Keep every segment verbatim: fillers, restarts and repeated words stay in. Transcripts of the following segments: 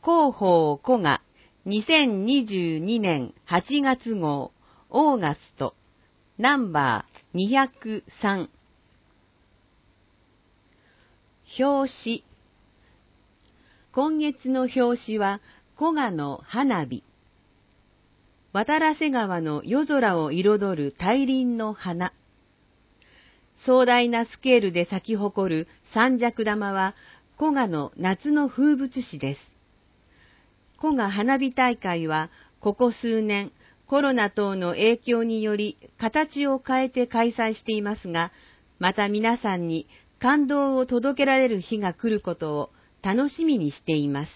広報古賀にせんにじゅうにねんはちがつ号オーガストナンバーにひゃくさん。表紙。今月の表紙は古賀の花火。渡良瀬川の夜空を彩る大輪の花。壮大なスケールで咲き誇る三尺玉は古賀の夏の風物詩です。古賀花火大会はここ数年コロナ等の影響により形を変えて開催していますが、また皆さんに感動を届けられる日が来ることを楽しみにしています。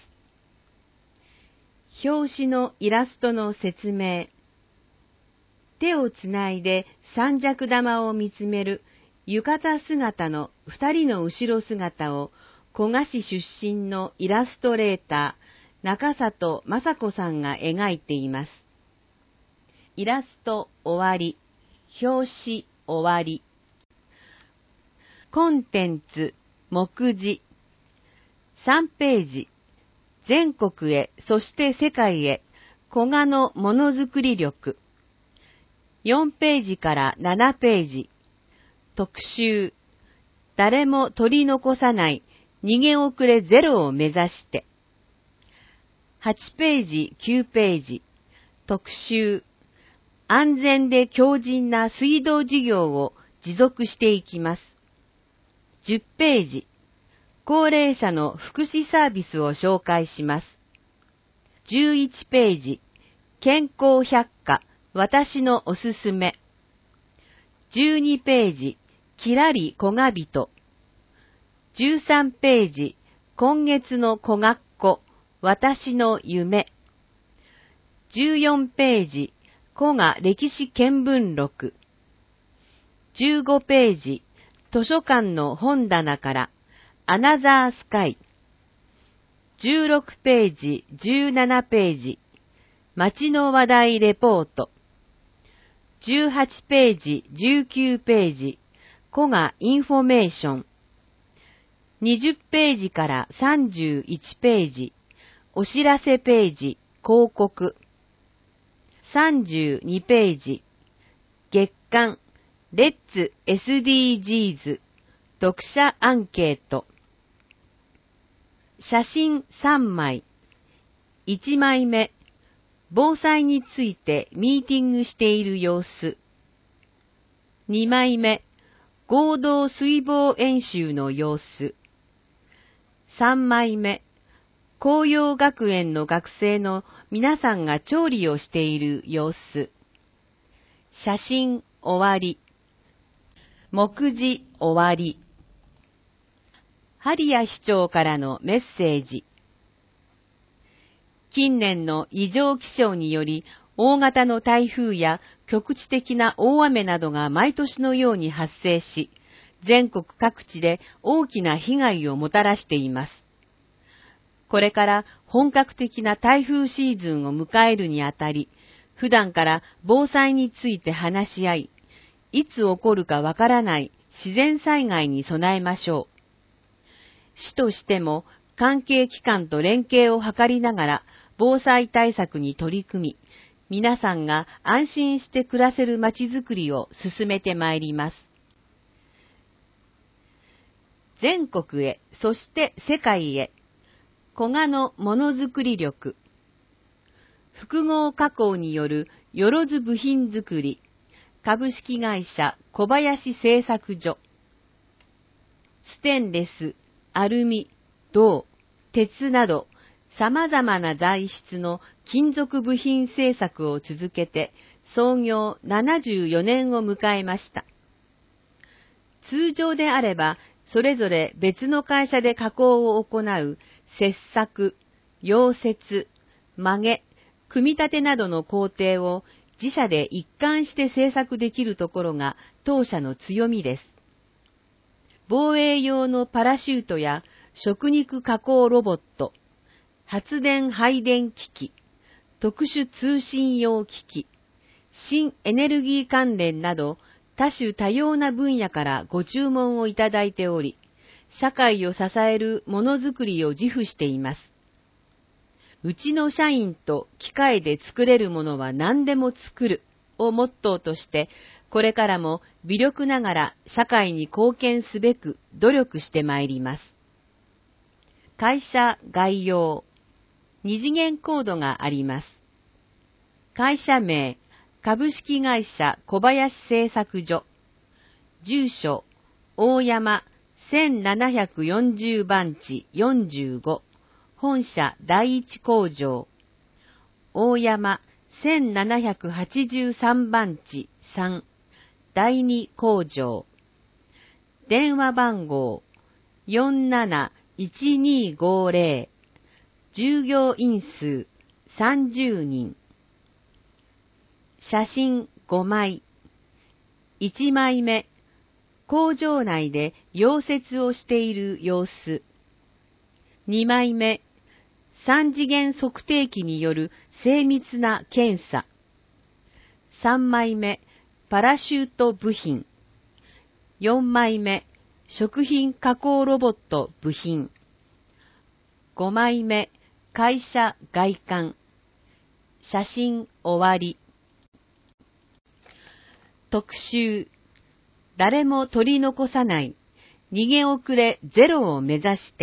表紙のイラストの説明。手をつないで三尺玉を見つめる浴衣姿の二人の後ろ姿を古賀市出身のイラストレーター中里雅子さんが描いています。イラスト終わり。表紙終わり。コンテンツ目次さんページ。全国へそして世界へ古賀のものづくり力。よんページからななページ。特集。誰も取り残さない逃げ遅れゼロを目指して。はちページ、きゅうページ。特集。安全で強靭な水道事業を持続していきます。じゅっページ。高齢者の福祉サービスを紹介します。じゅういちページ。健康百科、私のおすすめ。じゅうにページ。きらり古賀人。じゅうさんページ。今月の古学校、私の夢。じゅうよんページ。古賀歴史見聞録。じゅうごページ。図書館の本棚からアナザースカイ。じゅうろくページ、じゅうななページ。街の話題レポート。じゅうはちページ、じゅうきゅうページ。古賀インフォメーション。にじゅっページからさんじゅういちページ。お知らせページ、広告。さんじゅうにページ。月刊レッツ エスディージーズ 読者アンケート。写真さんまい。いちまいめ。防災についてミーティングしている様子。にまいめ。合同水防演習の様子。さんまいめ。紅葉学園の学生の皆さんが調理をしている様子。写真終わり。目次終わり。針谷市長からのメッセージ。近年の異常気象により、大型の台風や局地的な大雨などが毎年のように発生し、全国各地で大きな被害をもたらしています。これから本格的な台風シーズンを迎えるにあたり、普段から防災について話し合い、いつ起こるかわからない自然災害に備えましょう。市としても関係機関と連携を図りながら防災対策に取り組み、皆さんが安心して暮らせるまちづくりを進めてまいります。全国へ、そして世界へ、古賀のものづくり力。複合加工によるよろず部品作り、株式会社小林製作所。ステンレス、アルミ、銅、鉄など様々な材質の金属部品製作を続けて創業ななじゅうよねんを迎えました。通常であればそれぞれ別の会社で加工を行う切削、溶接、曲げ、組み立てなどの工程を自社で一貫して製作できるところが当社の強みです。防衛用のパラシュートや食肉加工ロボット、発電配電機器、特殊通信用機器、新エネルギー関連など多種多様な分野からご注文をいただいており、社会を支えるものづくりを自負しています。 うちの社員と機械で作れるものは何でも作るをモットーとして、これからも微力ながら社会に貢献すべく努力してまいります。会社概要、二次元コードがあります。会社名、株式会社小林製作所。住所、大山せんななひゃくよんじゅうばんちよんじゅうご。本社第一工場。大山せんななひゃくはちじゅうさんばんちさん。第二工場。電話番号 よんなないちにごぜろ。従業員数さんじゅうにん。写真ごまい。いちまいめ、工場内で溶接をしている様子。にまいめ、三次元測定器による精密な検査。さんまいめ、パラシュート部品。よんまいめ、食品加工ロボット部品。ごまいめ、会社外観。写真終わり。特集。誰も取り残さない。逃げ遅れゼロを目指して。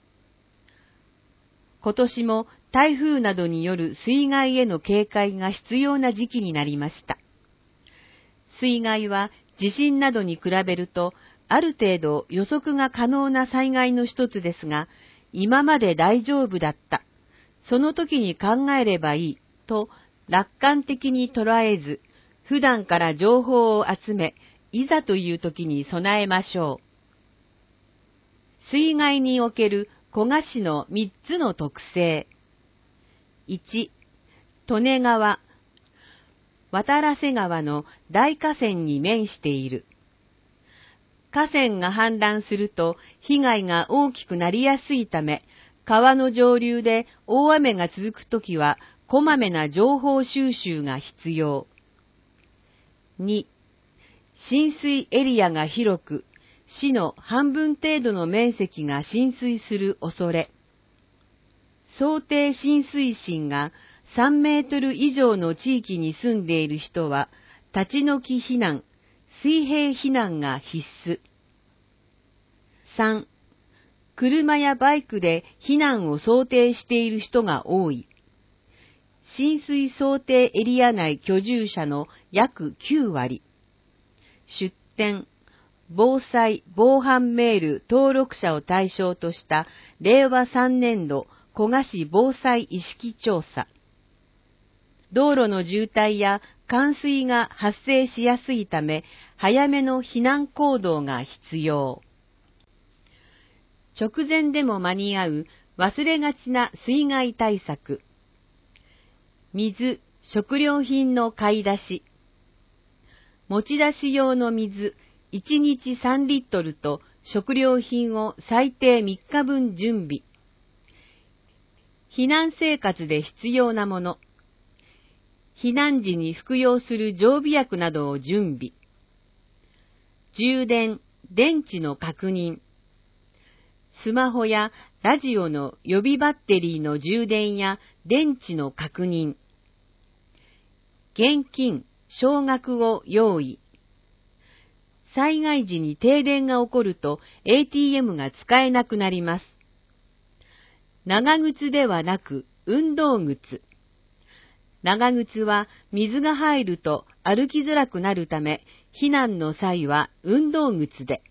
今年も台風などによる水害への警戒が必要な時期になりました。水害は地震などに比べるとある程度予測が可能な災害の一つですが、今まで大丈夫だった。その時に考えればいいと楽観的に捉えず、普段から情報を集め、いざという時に備えましょう。水害における古河市のみっつの特性。いち、利根川。渡良瀬川の大河川に面している。河川が氾濫すると被害が大きくなりやすいため、川の上流で大雨が続くときは、こまめな情報収集が必要。に、浸水エリアが広く、市の半分程度の面積が浸水する恐れ。想定浸水深がさんメートル以上の地域に住んでいる人は、立ち退き避難、水平避難が必須。さん、車やバイクで避難を想定している人が多い。浸水想定エリア内居住者の約きゅうわり。出典、防災・防犯メール登録者を対象としたれいわさんねんど古河市防災意識調査。道路の渋滞や冠水が発生しやすいため、早めの避難行動が必要。直前でも間に合う忘れがちな水害対策。水、食料品の買い出し。持ち出し用の水いちにちさんリットルと食料品を最低みっかぶん準備。避難生活で必要なもの。避難時に服用する常備薬などを準備。充電、電池の確認。スマホやラジオの予備バッテリーの充電や電池の確認。現金、少額を用意。災害時に停電が起こると エーティーエム が使えなくなります。長靴ではなく運動靴。長靴は水が入ると歩きづらくなるため、避難の際は運動靴で。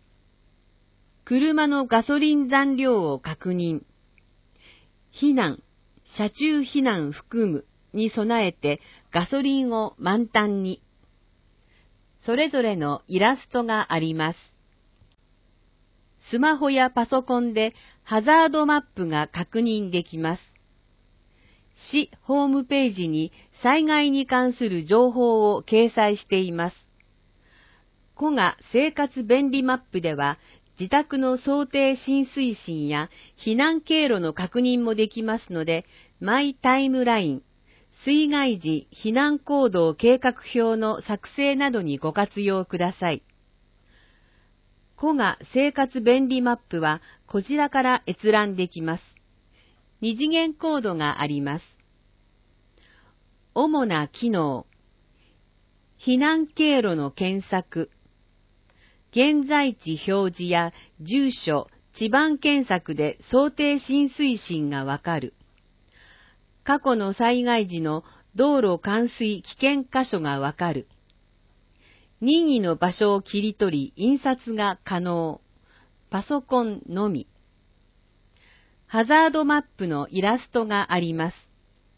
車のガソリン残量を確認。避難、車中避難含むに備えてガソリンを満タンに。それぞれのイラストがあります。スマホやパソコンでハザードマップが確認できます。市ホームページに災害に関する情報を掲載しています。古河生活便利マップでは、自宅の想定浸水深や避難経路の確認もできますので、マイタイムライン、水害時避難行動計画表の作成などにご活用ください。古河生活便利マップはこちらから閲覧できます。 二次元コードがあります。主な機能、避難経路の検索、現在地表示や住所、地番検索で想定浸水深がわかる。過去の災害時の道路冠水危険箇所がわかる。任意の場所を切り取り印刷が可能。パソコンのみ。ハザードマップのイラストがあります。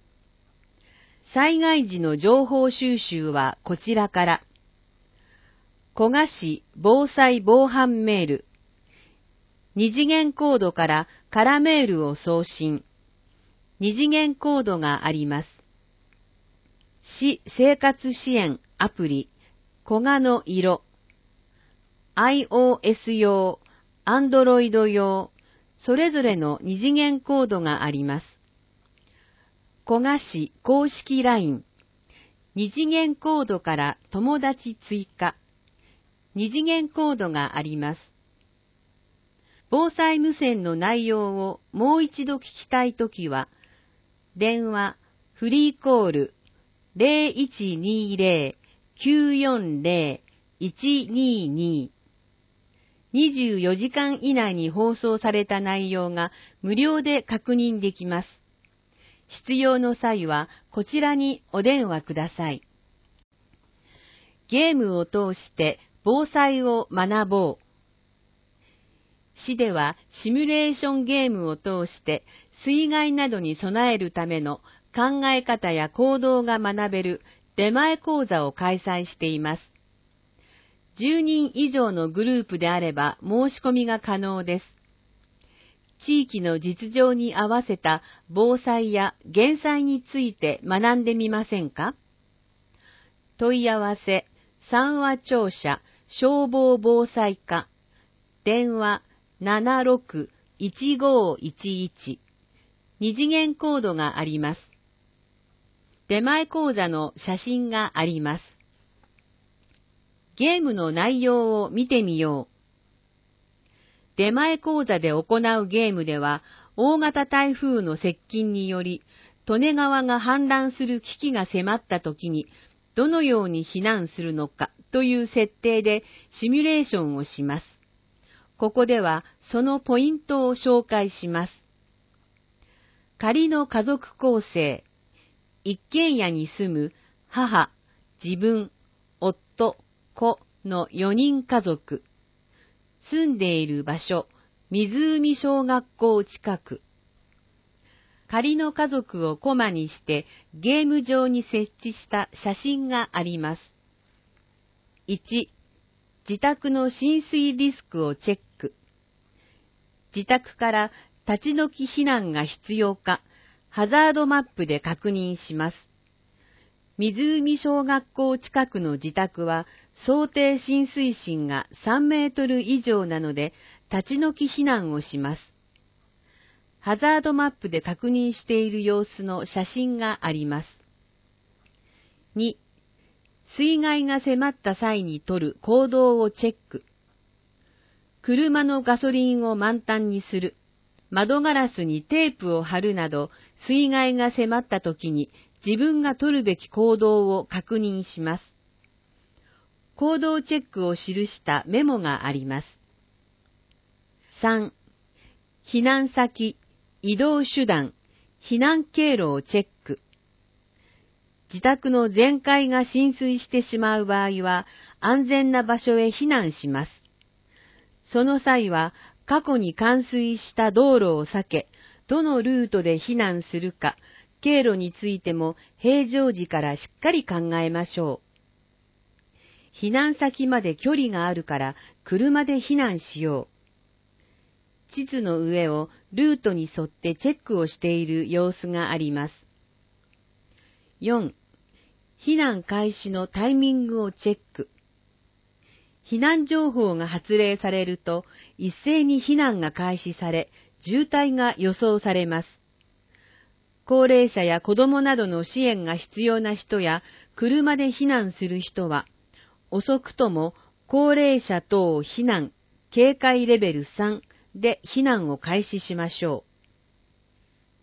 災害時の情報収集はこちらから。古賀市防災防犯メール。二次元コードから空メールを送信。二次元コードがあります。市生活支援アプリ、古賀の色。iOS 用、Android 用、それぞれの二次元コードがあります。古賀市公式 ライン。二次元コードから友達追加。二次元コードがあります。防災無線の内容をもう一度聞きたいときは、電話、フリーコール ゼロいちにゼロ きゅうよんゼロ いちにに にじゅうよじかん以内に放送された内容が無料で確認できます。必要の際はこちらにお電話ください。ゲームを通して防災を学ぼう。市ではシミュレーションゲームを通して水害などに備えるための考え方や行動が学べる出前講座を開催しています。じゅうにん以上のグループであれば申し込みが可能です。地域の実情に合わせた防災や減災について学んでみませんか？問い合わせ、三和庁舎消防防災課、電話 ななろく いちごいちいち、二次元コードがあります。出前講座の写真があります。ゲームの内容を見てみよう。出前講座で行うゲームでは、大型台風の接近により、利根川が氾濫する危機が迫った時に、どのように避難するのかという設定でシミュレーションをします。ここではそのポイントを紹介します。仮の家族構成。一軒家に住む母、自分、夫、子のよにん家族。住んでいる場所、湖小学校近く。仮の家族をコマにしてゲーム上に設置した写真があります。いち、自宅の浸水リスクをチェック。自宅から立ち退き避難が必要か、ハザードマップで確認します。湖小学校近くの自宅は想定浸水深がさんメートル以上なので立ち退き避難をします。ハザードマップで確認している様子の写真があります。に、水害が迫った際に取る行動をチェック。車のガソリンを満タンにする。窓ガラスにテープを貼るなど、水害が迫った時に自分が取るべき行動を確認します。行動チェックを記したメモがあります。さん、避難先、移動手段、避難経路をチェック。自宅の全壊が浸水してしまう場合は、安全な場所へ避難します。その際は、過去に冠水した道路を避け、どのルートで避難するか、経路についても平常時からしっかり考えましょう。避難先まで距離があるから車で避難しよう。地図の上をルートに沿ってチェックをしている様子があります。よん、避難開始のタイミングをチェック。避難情報が発令されると一斉に避難が開始され、渋滞が予想されます。高齢者や子どもなどの支援が必要な人や車で避難する人は、遅くとも高齢者等避難警戒レベルさんで避難を開始しましょう。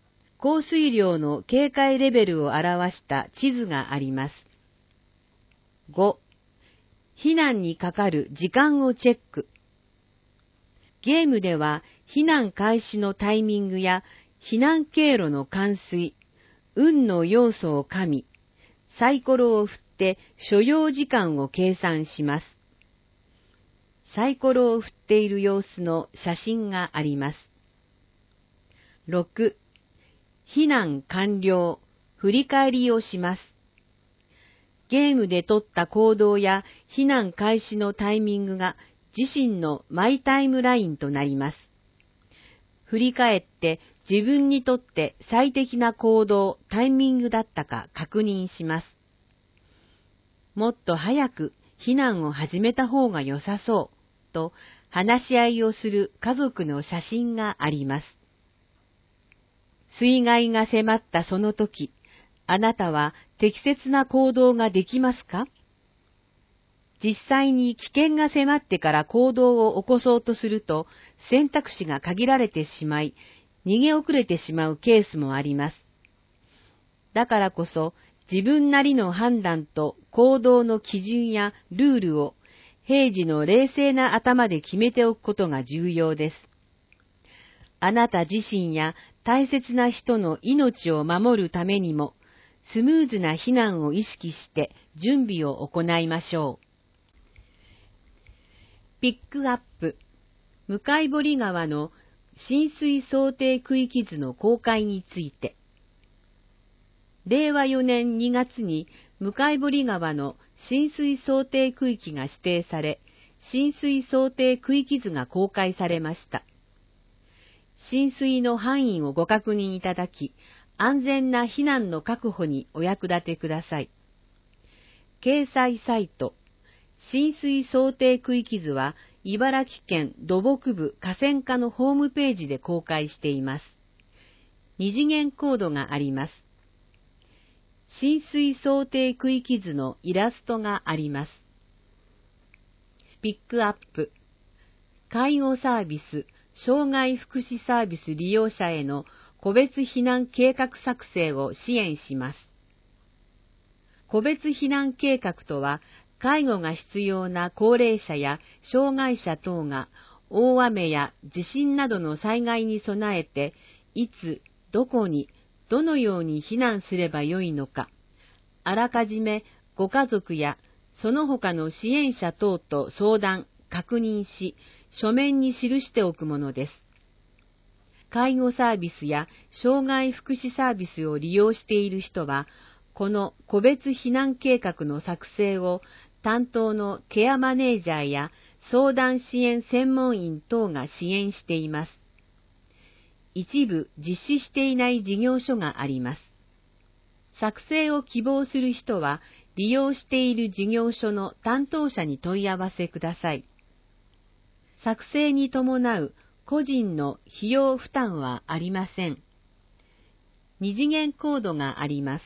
降水量の警戒レベルを表した地図があります。ご、避難にかかる時間をチェック。ゲームでは避難開始のタイミングや避難経路の冠水、運の要素を加味、サイコロを振って所要時間を計算します。サイコロを振っている様子の写真があります。ろく、避難完了、振り返りをします。ゲームで取った行動や避難開始のタイミングが自身のマイタイムラインとなります。振り返って自分にとって最適な行動、タイミングだったか確認します。もっと早く避難を始めた方が良さそうと話し合いをする家族の写真があります。水害が迫ったその時、あなたは適切な行動ができますか？実際に危険が迫ってから行動を起こそうとすると選択肢が限られてしまい、逃げ遅れてしまうケースもあります。だからこそ自分なりの判断と行動の基準やルールを平時の冷静な頭で決めておくことが重要です。あなた自身や大切な人の命を守るためにも、スムーズな避難を意識して準備を行いましょう。ピックアップ、向堀川の浸水想定区域図の公開について。れいわよねんにがつに向堀川の浸水想定区域が指定され、浸水想定区域図が公開されました。浸水の範囲をご確認いただき、安全な避難の確保にお役立てください。掲載サイト、浸水想定区域図は、茨城県土木部河川課のホームページで公開しています。二次元コードがあります。浸水想定区域図のイラストがあります。ピックアップ、介護サービス、障害福祉サービス利用者への個別避難計画作成を支援します。個別避難計画とは、介護が必要な高齢者や障害者等が大雨や地震などの災害に備えて、いつ、どこに、どのように避難すればよいのか、あらかじめご家族やその他の支援者等と相談、確認し、書面に記しておくものです。介護サービスや障害福祉サービスを利用している人は、この個別避難計画の作成を担当のケアマネージャーや相談支援専門員等が支援しています。一部実施していない事業所があります。作成を希望する人は、利用している事業所の担当者に問い合わせください。作成に伴う個人の費用負担はありません。二次元コードがあります。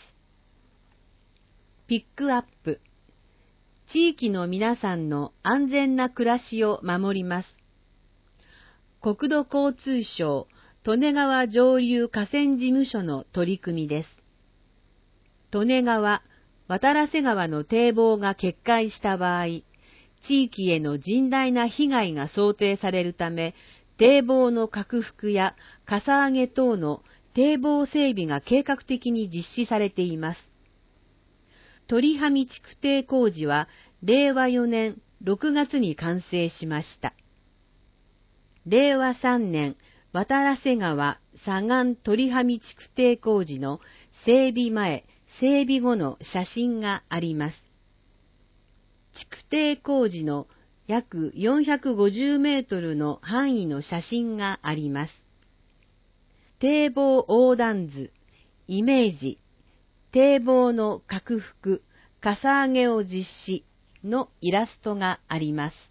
ピックアップ、地域の皆さんの安全な暮らしを守ります。国土交通省利根川上流河川事務所の取り組みです。利根川、渡良瀬川の堤防が決壊した場合、地域への甚大な被害が想定されるため、堤防の拡幅やかさ上げ等の堤防整備が計画的に実施されています。鳥羽地区堤工事はれいわよねんろくがつに完成しました。れいわさんねん渡良瀬川左岸鳥羽地区堤工事の整備前、整備後の写真があります。地区堤工事の約よんひゃくごじゅうメートルの範囲の写真があります。堤防横断図、イメージ、堤防の拡幅、かさ上げを実施のイラストがあります。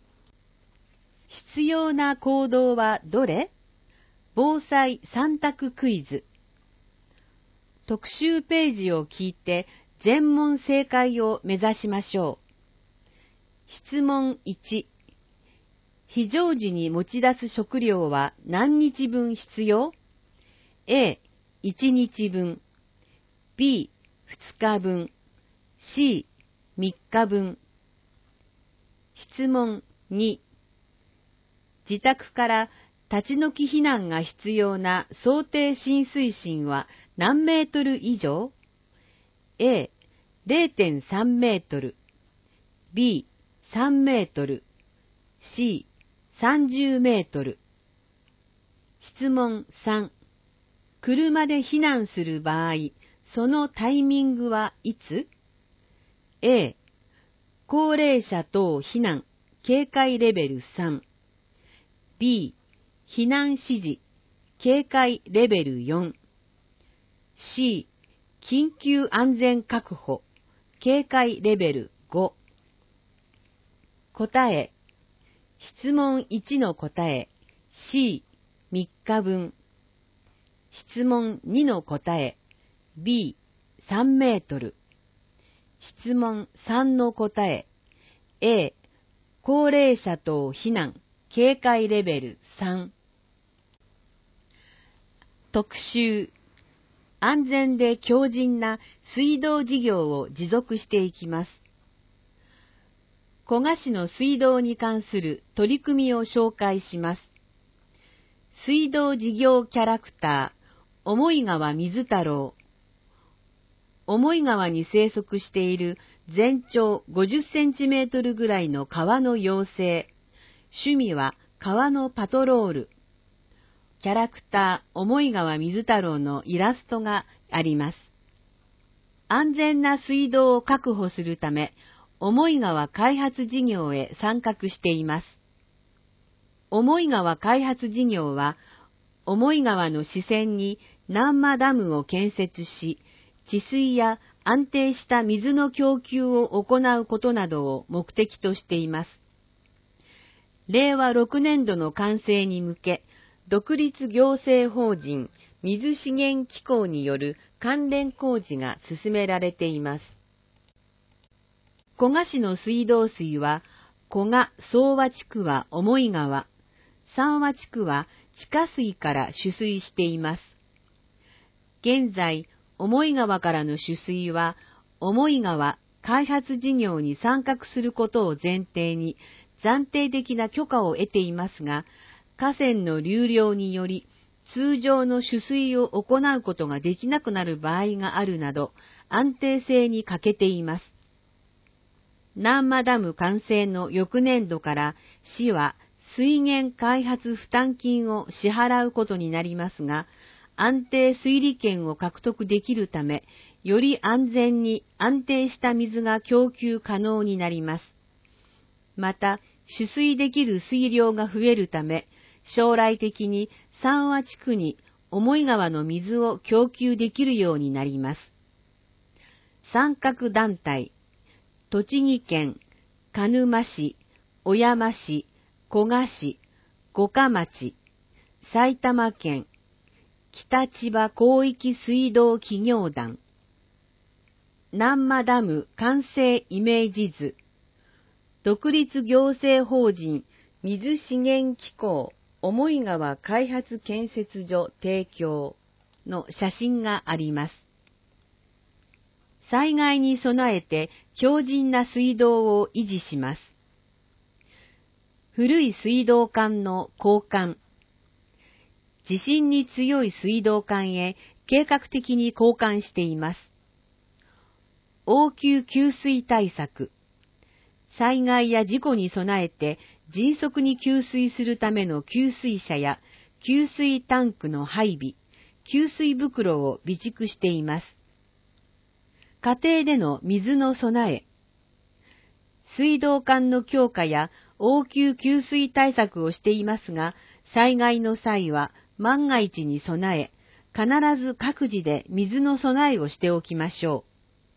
必要な行動はどれ？防災さん択クイズ。特集ページを聞いて全問正解を目指しましょう。質問いち、非常時に持ち出す食料は何日分必要？ A、 いちにちぶん、B、ふつかぶん、C、みっかぶん。質問に、自宅から立ち退き避難が必要な想定浸水深は何メートル以上？ A、れいてんさん メートル、B、さんメートル、C、さんじゅうメートル。質問さん、車で避難する場合、そのタイミングはいつ？ A、高齢者等避難、警戒レベルさん。B、避難指示、警戒レベルよん。C、緊急安全確保、警戒レベルご。答え、質問いちの答え、C、みっかぶん。質問にの答え、B、さんメートル。質問さんの答え、A、高齢者等避難、警戒レベルさん。特集、安全で強靭な水道事業を持続していきます。古河市の水道に関する取り組みを紹介します。水道事業キャラクター、思川水太郎。思川に生息している全長ごじゅっセンチメートルぐらいの川の妖精。趣味は川のパトロール。キャラクター、思川水太郎のイラストがあります。安全な水道を確保するため、思川開発事業へ参画しています。思川開発事業は、思川の支線に南間ダムを建設し、治水や安定した水の供給を行うことなどを目的としています。れいわろくねんどの完成に向け、独立行政法人水資源機構による関連工事が進められています。古河市の水道水は、古河総和地区は思川、三和地区は地下水から取水しています。現在、思川からの取水は、思川開発事業に参画することを前提に暫定的な許可を得ていますが、河川の流量により通常の取水を行うことができなくなる場合があるなど、安定性に欠けています。南間ダム完成の翌年度から市は水源開発負担金を支払うことになりますが、安定水利権を獲得できるため、より安全に安定した水が供給可能になります。また、取水できる水量が増えるため、将来的に三和地区に思川の水を供給できるようになります。参画団体、栃木県、鹿沼市、小山市、古河市、五霞町、埼玉県、北千葉広域水道企業団、南間ダム完成イメージ図、独立行政法人水資源機構思川開発建設所提供の写真があります。災害に備えて強靭な水道を維持します。古い水道管の交換。地震に強い水道管へ計画的に交換しています。応急給水対策。災害や事故に備えて迅速に給水するための給水車や給水タンクの配備、給水袋を備蓄しています。家庭での水の備え。水道管の強化や応急給水対策をしていますが、災害の際は万が一に備え、必ず各自で水の備えをしておきましょう。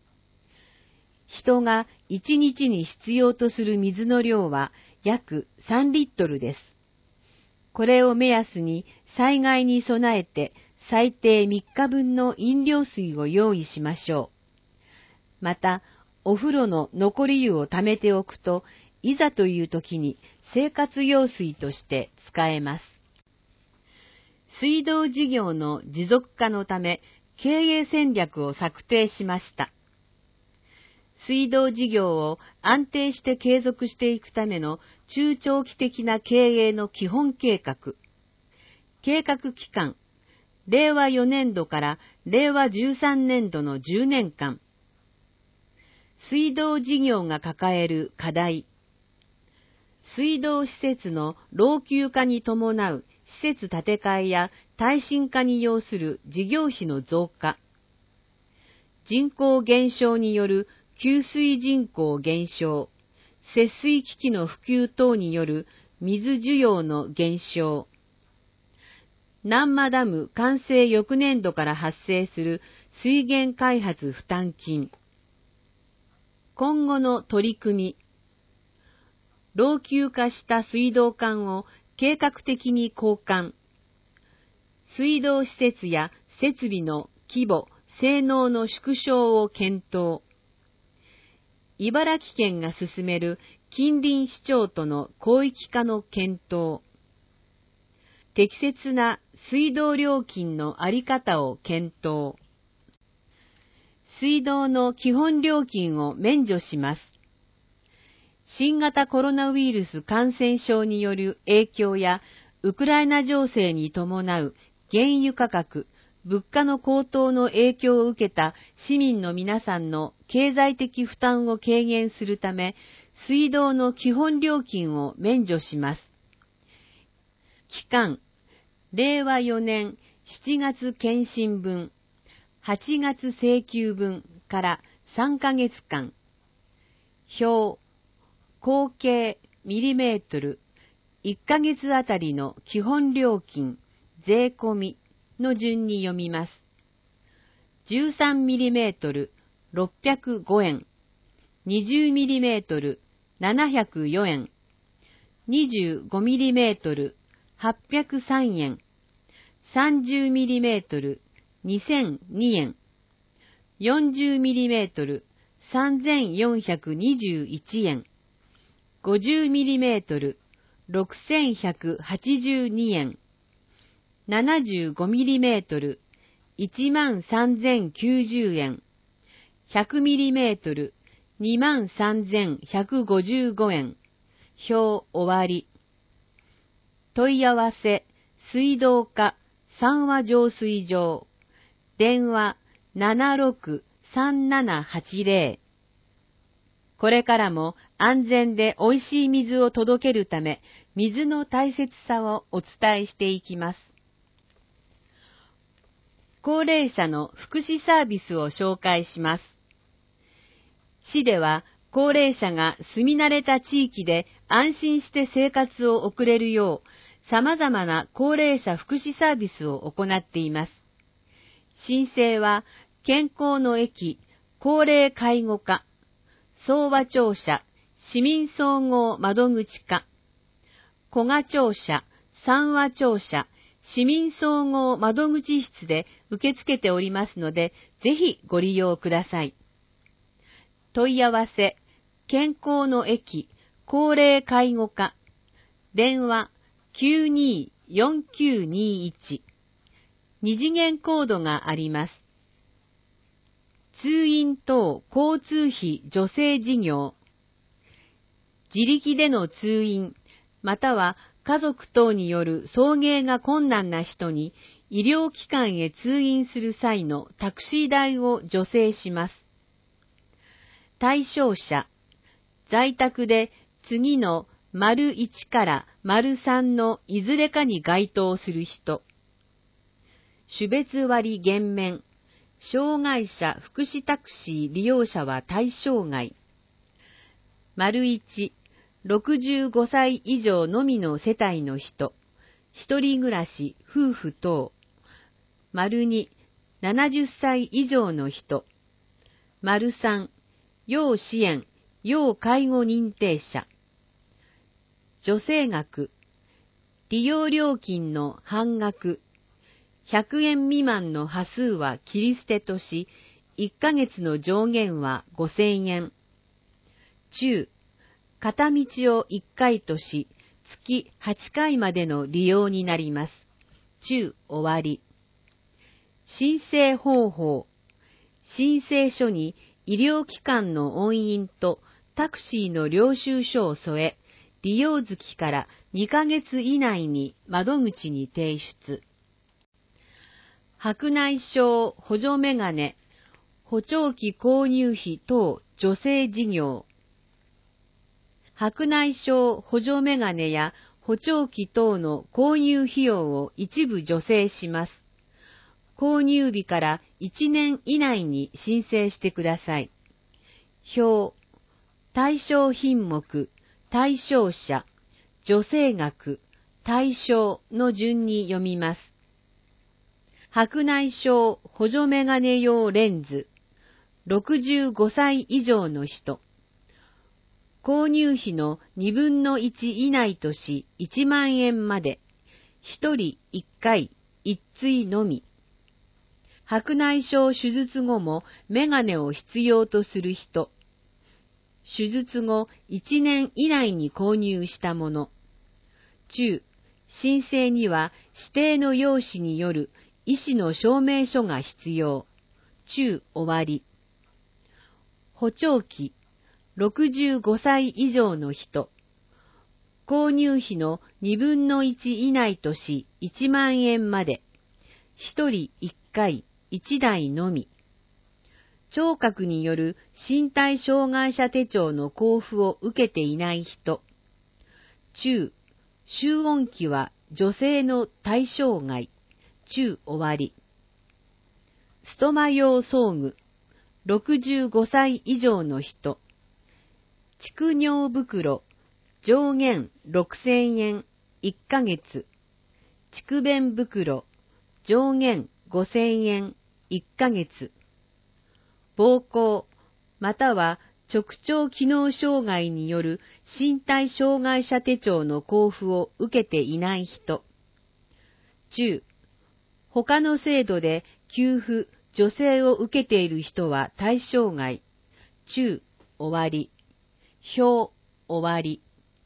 人がいちにちに必要とする水の量は約さんリットルです。これを目安に災害に備えて最低みっかぶんの飲料水を用意しましょう。また、お風呂の残り湯を溜めておくと、いざという時に生活用水として使えます。 水道事業の持続化のため経営戦略を策定しました。水道事業を安定して継続していくための中長期的な経営の基本計画。計画期間、れいわよねんどかられいわじゅうさんねんどのじゅうねんかん。水道事業が抱える課題。水道施設の老朽化に伴う施設建て替えや耐震化に要する事業費の増加。人口減少による給水人口減少、節水機器の普及等による水需要の減少。南間ダム完成翌年度から発生する水源開発負担金。今後の取り組み。老朽化した水道管を計画的に交換。水道施設や設備の規模、性能の縮小を検討。茨城県が進める近隣市町との広域化の検討。適切な水道料金のあり方を検討。水道の基本料金を免除します。新型コロナウイルス感染症による影響やウクライナ情勢に伴う原油価格、物価の高騰の影響を受けた市民の皆さんの経済的負担を軽減するため、水道の基本料金を免除します。期間、れいわよねんしちがつ検針分、はちがつ請求分からさんかげつかん。表、合計ミリメートル、いっかげつあたりの基本料金、税込みの順に読みます。じゅうさんミリメートル、ろっぴゃくごえん、にじゅうミリメートル、ななひゃくよえん、にじゅうごミリメートル、はっぴゃくさんえん、さんじゅうミリメートル、にせんにえん、よんじゅうミリメートル、さんぜんよんひゃくにじゅういちえん、ごじゅうミリメートル、ろくせんひゃくはちじゅうにえん、ななじゅうごミリメートル、いちまんさんぜんきゅうじゅうえん、ひゃくミリメートル、にまんさんぜんひゃくごじゅうごえん。表終わり。問い合わせ、水道課、三和浄水場。電話、ななろくさんななはちぜろ。これからも安全でおいしい水を届けるため、水の大切さをお伝えしていきます。高齢者の福祉サービスを紹介します。市では高齢者が住み慣れた地域で安心して生活を送れるよう、様々な高齢者福祉サービスを行っています。申請は健康の駅、高齢介護課、総和庁舎、市民総合窓口課、古賀庁舎、三和庁舎、市民総合窓口室で受け付けておりますので、ぜひご利用ください。問い合わせ、健康の駅、高齢介護課、電話きゅうにーよんきゅうにいち、二次元コードがあります。通院等交通費助成事業。自力での通院、または家族等による送迎が困難な人に医療機関へ通院する際のタクシー代を助成します。対象者、在宅で次の丸いちから丸さんのいずれかに該当する人。種別割減免、障害者福祉タクシー利用者は対象外。丸いち、ろくじゅうごさい以上のみの世帯の人、一人暮らし、夫婦等。丸に、ななじゅっさい以上の人。丸さん、要支援、要介護認定者。助成額、利用料金の半額、ひゃくえん未満の端数は切り捨てとし、いっかげつの上限はごせんえん。中、片道をいっかいとし、月はちかいまでの利用になります。 中終わり。申請方法。申請書に医療機関の押印とタクシーの領収書を添え、利用月からにかげつ以内に窓口に提出。白内障補助メガネ、補聴器購入費等助成事業。白内障補助メガネや補聴器等の購入費用を一部助成します。購入日からいちねん以内に申請してください。表、対象品目、対象者、助成額、対象の順に読みます。白内障補助メガネ用レンズ、ろくじゅうごさい以上の人。購入費のにぶんのいち以内としいちまんえんまで、ひとりいっかい、一対のみ。白内障手術後もメガネを必要とする人。手術後いちねん以内に購入したもの。中、申請には指定の用紙による医師の証明書が必要。中終わり。補聴器、ろくじゅうごさい以上の人。購入費のにぶんのいち以内としいちまんえんまで。ひとりいっかい、いちだいのみ。聴覚による身体障害者手帳の交付を受けていない人。中、集音器は助成の対象外。中終わり。ストマ用装具、ろくじゅうごさい以上の人。蓄尿袋、上限ろくせんえん、いっかげつ。蓄便袋、上限ごせんえん、いっかげつ。膀胱、または直腸機能障害による身体障害者手帳の交付を受けていない人。中、他の制度で給付、助成を受けている人は対象外。中、終わり。表、終わり。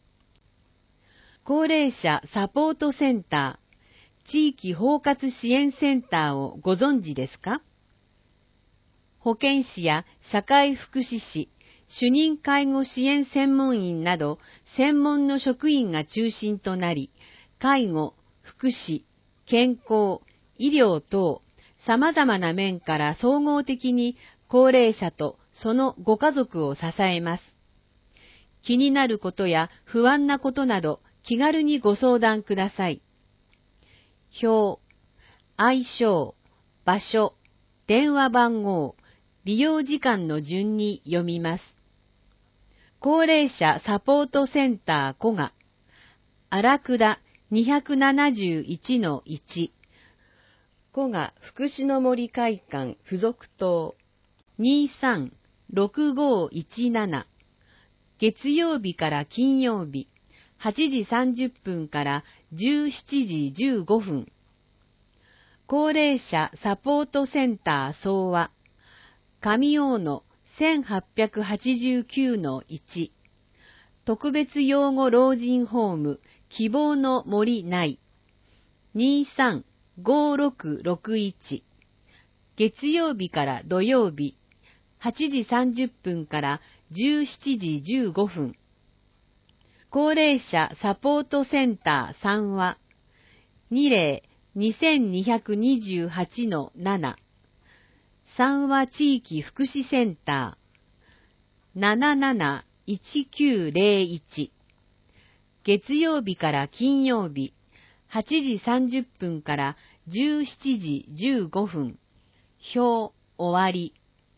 高齢者サポートセンター、地域包括支援センターをご存知ですか？保健師や社会福祉士、主任介護支援専門員など専門の職員が中心となり、介護、福祉、健康、医療等、様々な面から総合的に高齢者とそのご家族を支えます。気になることや不安なことなど気軽にご相談ください。表、愛称、場所、電話番号、利用時間の順に読みます。高齢者サポートセンター古賀、荒倉 にひゃくななじゅういちのいち、古賀福祉の森会館附属棟 にさんろくごいちなな、月曜日から金曜日はちじさんじゅっぷんからじゅうしちじじゅうごふん。高齢者サポートセンター総和、上大野 せんはっぴゃくはちじゅうきゅうのいち、特別養護老人ホーム希望の森内 にさんごろくろくいち、月曜日から土曜日はちじさんじゅっぷんからじゅうしちじじゅうごふん。高齢者サポートセンターさん和、にぜろ にせんにひゃくにじゅうはちのなな、三和地域福祉センター なななないちきゅうぜろいち、月曜日から金曜日はちじさんじゅっぷんからじゅうしちじじゅうごふん。表、終わり。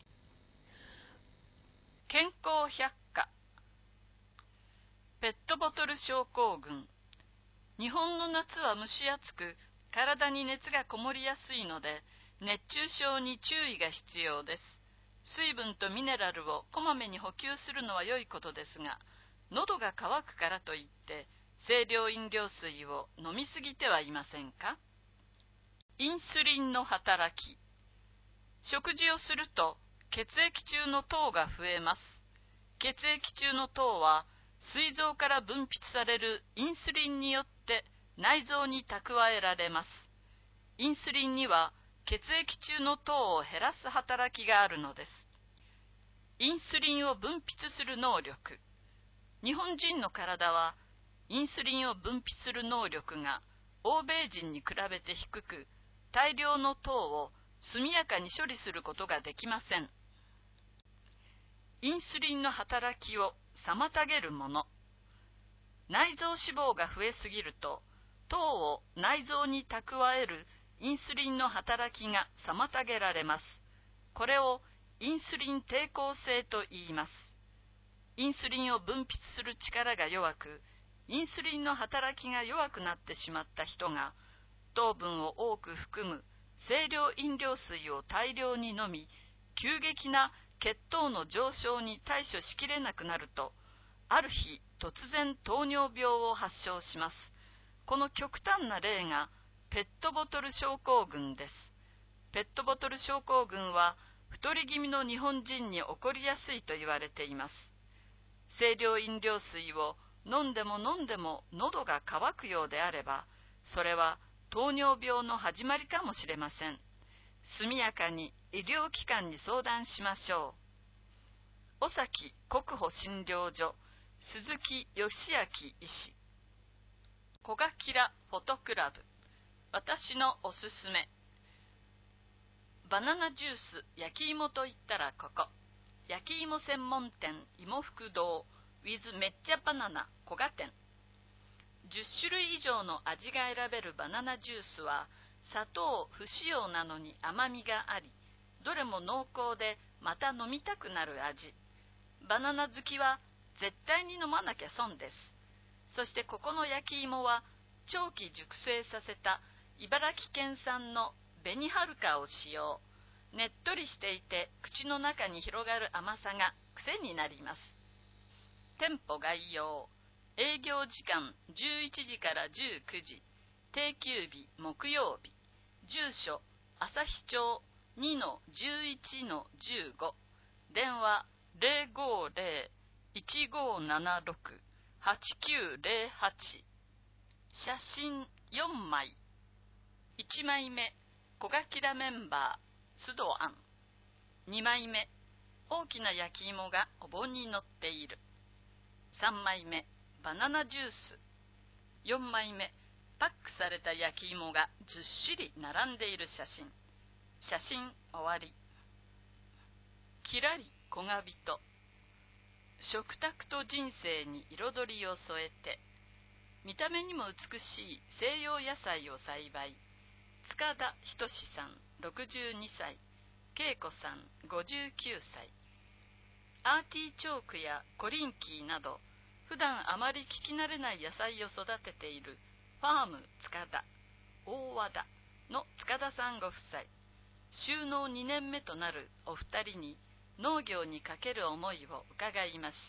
健康百科。ペットボトル症候群。日本の夏は蒸し暑く、体に熱がこもりやすいので、熱中症に注意が必要です。水分とミネラルをこまめに補給するのは良いことですが、喉が渇くからといって清涼飲料水を飲みすぎてはいませんか？インスリンの働き。食事をすると血液中の糖が増えます。血液中の糖は膵臓から分泌されるインスリンによって内臓に蓄えられます。 インスリンには血液中の糖を減らす働きがあるのです。インスリンを分泌する能力。日本人の体はインスリンを分泌する能力が欧米人に比べて低く、大量の糖を速やかに処理することができません。インスリンの働きを妨げるもの。内臓脂肪が増えすぎると、糖を内臓に蓄えるインスリンの働きが妨げられます。これをインスリン抵抗性と言います。インスリンを分泌する力が弱く、インスリンの働きが弱くなってしまった人が、糖分を多く含む清涼飲料水を大量に飲み、急激な血糖の上昇に対処しきれなくなると、ある日突然糖尿病を発症します。この極端な例がペットボトル症候群です。ペットボトル症候群は太り気味の日本人に起こりやすいと言われています。清涼飲料水を飲んでも飲んでも喉が渇くようであれば、それは糖尿病の始まりかもしれません。速やかに医療機関に相談しましょう。尾崎国保診療所鈴木義明医師。小垣フォトクラブ。私のおすすめ。バナナジュース、焼き芋といったらここ。焼き芋専門店芋福堂 with めっちゃバナナ小賀店。じゅっしゅるい以上の味が選べるバナナジュースは砂糖不使用なのに甘みがあり、どれも濃厚でまた飲みたくなる味。バナナ好きは絶対に飲まなきゃ損です。そしてここの焼き芋は長期熟成させた茨城県産の紅はるかを使用。ねっとりしていて口の中に広がる甘さが癖になります。店舗概要。営業時間じゅういちじからじゅうくじ、定休日木曜日。住所朝日町 にのじゅういちのじゅうご。電話 ゼロごゼロ いちごななろく はちきゅうゼロはち。写真よんまい。いちまいめ小垣メンバー須藤杏。にまいめ大きな焼き芋がお盆に乗っている。さんまいめバナナジュース。よんまいめパックされた焼き芋がずっしり並んでいる写真。写真終わり。きらり小が人。食卓と人生に彩りを添えて。見た目にも美しい西洋野菜を栽培。塚田仁さんろくじゅうにさい、恵子さんごじゅうきゅうさい。アーティチョークやコリンキーなど普段あまり聞き慣れない野菜を育てているファーム塚田大和田の塚田さんご夫妻。就農にねんめとなるお二人に農業にかける思いを伺いました。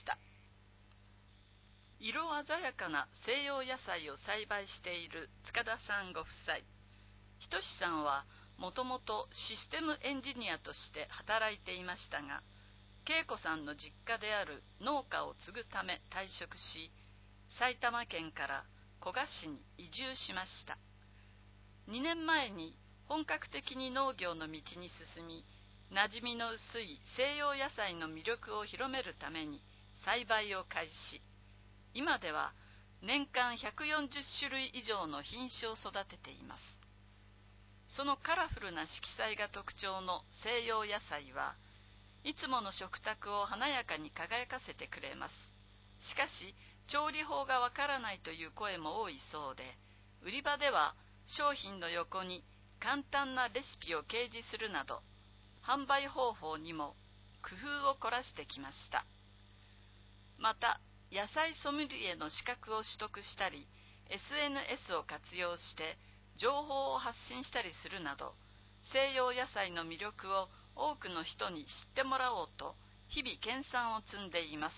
色鮮やかな西洋野菜を栽培している塚田さんご夫妻。仁さんはもともとシステムエンジニアとして働いていましたが、恵子さんの実家である農家を継ぐため退職し、埼玉県から古河市に移住しました。にねんまえに本格的に農業の道に進み、馴染みの薄い西洋野菜の魅力を広めるために栽培を開始。今では年間ひゃくよんじゅっしゅるい以上の品種を育てています。そのカラフルな色彩が特徴の西洋野菜はいつもの食卓を華やかに輝かせてくれます。しかし調理法がわからないという声も多いそうで、売り場では商品の横に簡単なレシピを掲示するなど販売方法にも工夫を凝らしてきました。また野菜ソムリエの資格を取得したり、 エスエヌエス を活用して情報を発信したりするなど、西洋野菜の魅力を多くの人に知ってもらおうと日々研鑽を積んでいます。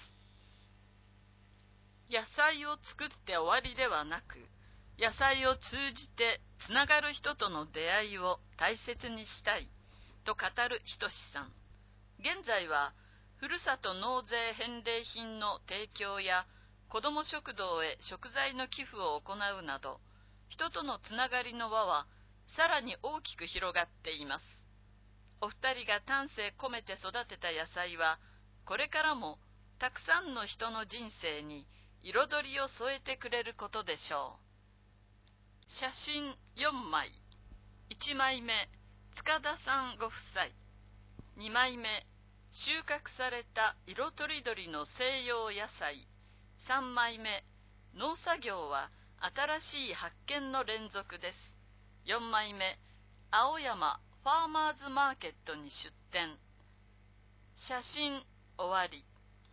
野菜を作って終わりではなく、野菜を通じてつながる人との出会いを大切にしたいと語る仁さん。現在はふるさと納税返礼品の提供や子ども食堂へ食材の寄付を行うなど、人とのつながりの輪はさらに大きく広がっています。お二人が丹精込めて育てた野菜は、これからもたくさんの人の人生に彩りを添えてくれることでしょう。写真よんまい。いちまいめ、塚田さんご夫妻。にまいめ、収穫された色とりどりの西洋野菜。さんまいめ、農作業は新しい発見の連続です。よんまいめ、青山ファーマーズマーケットに出店。写真終わり。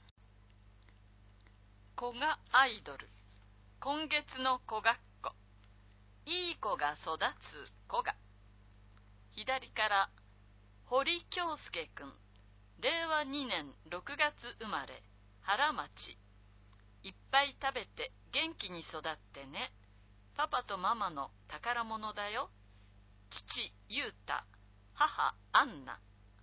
子がアイドル。今月の子学校。いい子が育つ子が。左から、堀京介くん。れいわにねんろくがつ生まれ、原町。いっぱい食べて元気に育ってね。パパとママの宝物だよ。父、ゆうた。母、アンナ。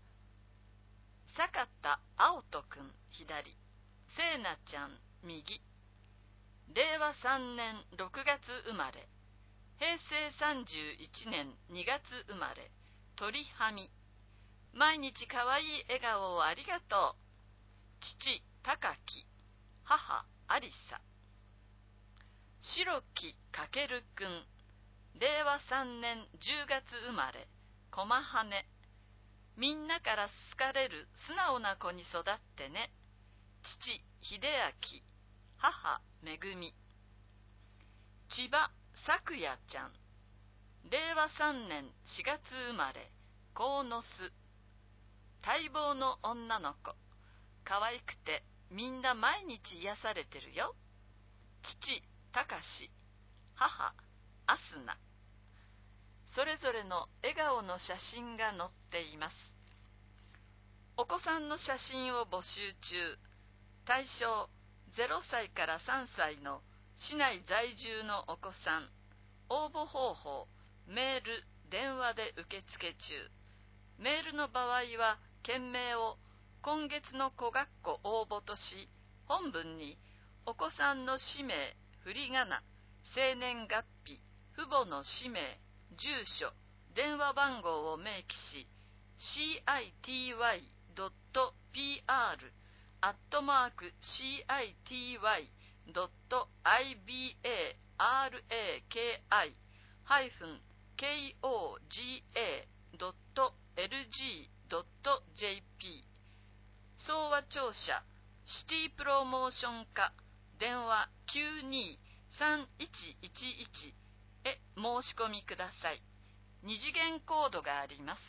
坂田青人くん、左。せいなちゃん、右。れいわさんねんろくがつ生まれ。へいせいさんじゅういちねんにがつ生まれ。鳥はみ。毎日かわいい笑顔をありがとう。父、高木。母、ありさ。白木かけるくん。れいわさんねんじゅうがつ生まれ。駒羽。みんなから好かれる素直な子に育ってね。父、秀明。母、めぐみ。千葉さくやちゃん。れいわさんねんしがつ生まれ。鴻巣。待望の女の子。可愛くてみんな毎日癒されてるよ。父、たかし。母、あすな。それぞれの笑顔の写真が載っています。お子さんの写真を募集中。対象ゼロさいからさんさいの市内在住のお子さん。応募方法、メール、電話で受付中。メールの場合は件名を今月の子学校応募とし、本文にお子さんの氏名、振り仮名、生年月日、父母の氏名、住所、電話番号を明記し、シーアイティーワイドットピーアール アットマーク シーアイティーワイドットアイビーエーアールエーケーアイ ハイフン ケーオージーエードットエルジードットジェーピー 総和庁舎シティプロモーション課電話 きゅうにーさんいちいちいち へ申し込みください。二次元コードがあります。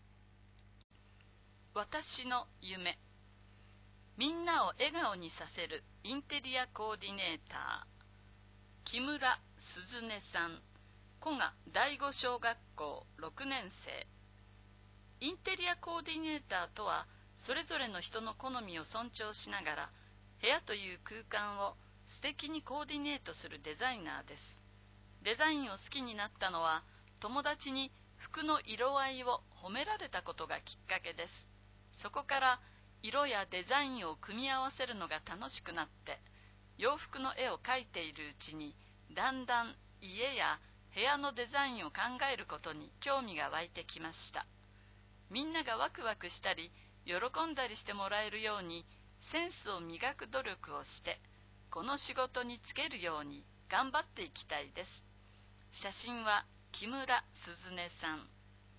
私の夢。みんなを笑顔にさせるインテリアコーディネーター木村鈴音さん。古賀第五小学校ろくねんせい。インテリアコーディネーターとは、それぞれの人の好みを尊重しながら、部屋という空間を素敵にコーディネートするデザイナーです。デザインを好きになったのは、友達に服の色合いを褒められたことがきっかけです。そこから色やデザインを組み合わせるのが楽しくなって、洋服の絵を描いているうちに、だんだん家や部屋のデザインを考えることに興味が湧いてきました。みんながワクワクしたり、喜んだりしてもらえるように、センスを磨く努力をして、この仕事に就けるように頑張っていきたいです。写真は木村鈴音さん。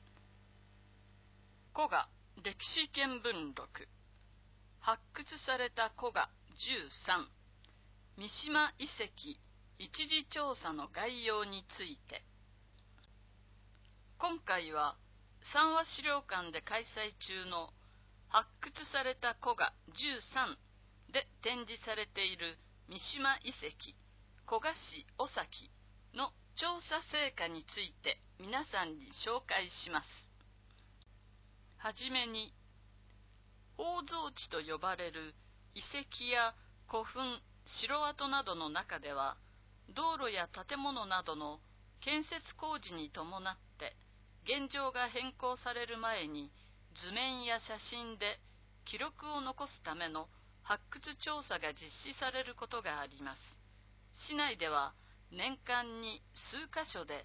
古賀歴史見聞録。発掘された古賀じゅうさん。三島遺跡一次調査の概要について。今回は三和資料館で開催中の発掘された古賀じゅうさんで展示されている三島遺跡古賀市尾崎の調査成果について皆さんに紹介します。はじめに、宝蔵地と呼ばれる遺跡や古墳、城跡などの中では、道路や建物などの建設工事に伴って現状が変更される前に図面や写真で記録を残すための発掘調査が実施されることがあります。市内では年間に数カ所で